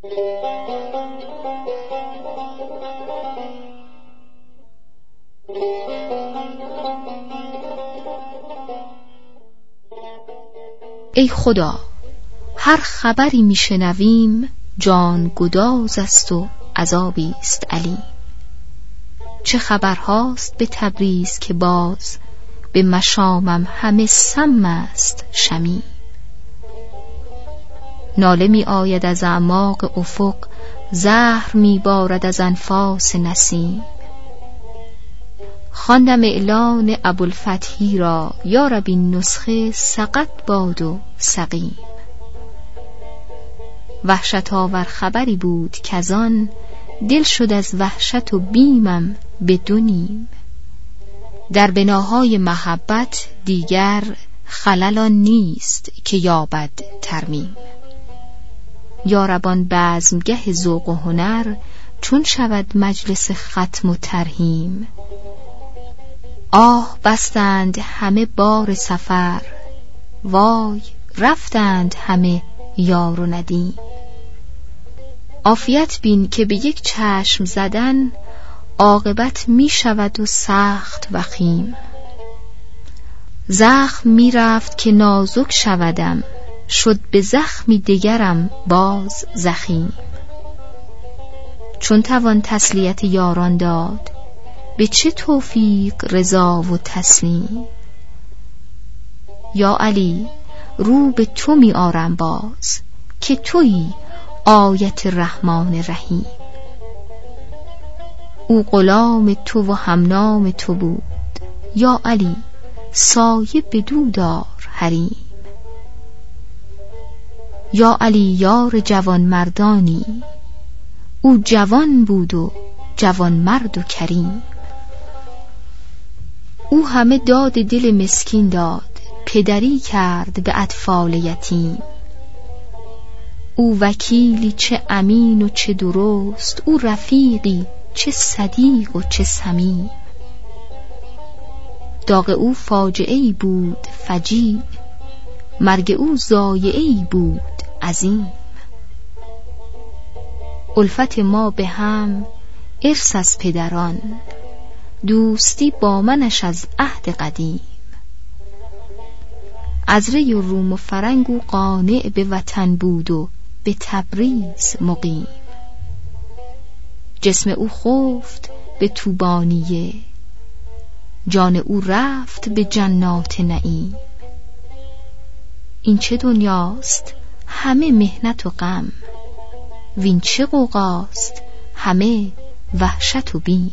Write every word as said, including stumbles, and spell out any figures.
ای خدا، هر خبری میشنویم جان گداز است و عذابی است علیم. چه خبرهاست به تبریز که باز به مشامم همه سم است شمیم. ناله می آید از اعماق افق، زهر می بارد از انفاس نسیم. خواندم اعلان ابوالفتحی را، یا رب این نسخه سقط باد و سقیم. وحشت آور خبری بود کزان، دل شد از وحشت و بیمم به دو نیم. در بناهای محبت دیگر خلل آن نیست که یابد ترمیم. یا رب آن بزمگه ذوق و هنر، چون شود مجلس ختم و ترحیم. آه بستند همه بار سفر، وای رفتند همه یار و ندیم. عافیت بین که به یک چشم زدن، عاقبت می شود و سخت وخیم. زخم می رفت که نازک شودم، شد به زخمی دگرم باز زخیم. چون توان تسلیت یاران داد، به چه توفیق رضا و تسلیم. یا علی رو به تو می آرم باز، که تویی آیت رحمان رحیم. او غلام تو و همنام تو بود، یا علی سایه بدو دار حریم. یا علی یار جوان مردانی، او جوان بود و جوان مرد و کریم. او همه داد دل مسکین داد، پدری کرد به اطفال یتیم. او وکیلی چه امین و چه درست، او رفیقی چه صدیق و چه صمیم. داغ او فاجعه‌ای بود فجیع، مرگ او ضایعه‌ای بود عظیم. الفت ما به هم ارث از پدران، دوستی با منش از عهد قدیم. از ری و روم و فرنگ او قانع به وطن بود و به تبریز مقیم. جسم او خفت به توبانیه، جان او رفت به جنات نعیم. این چه دنیاست همه محنت و غم، وین چه غوغاست همه وحشت و بیم.